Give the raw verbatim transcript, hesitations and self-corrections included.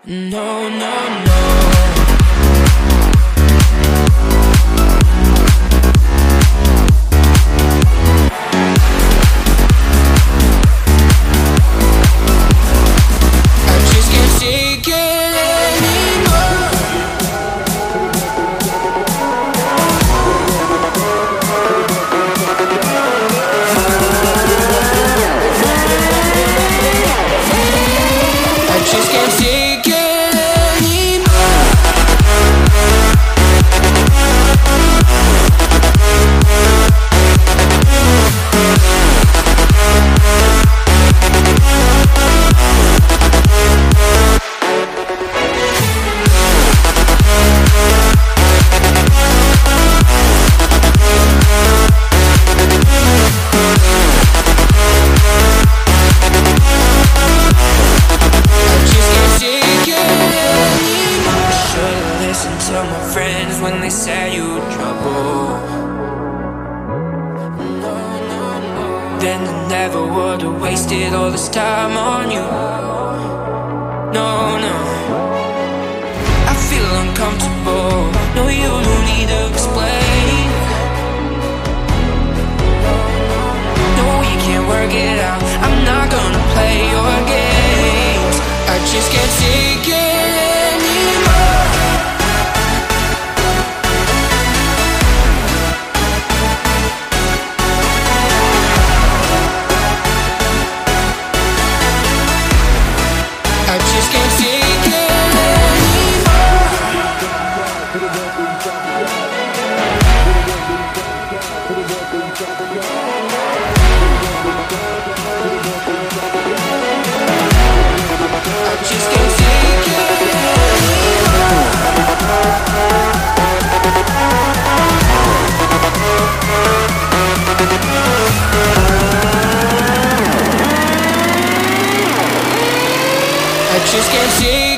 No, no, no. I just can't take it anymore. I just can't take it. Tell my friends when they say you trouble. Then I never would have wasted all this time on you. No, no. I feel uncomfortable. No, you don't need to explain. No, you can't work it out. I'm not gonna play your games. I just can't take it. I just can't take it anymore. I just can't take it anymore. I just can't see.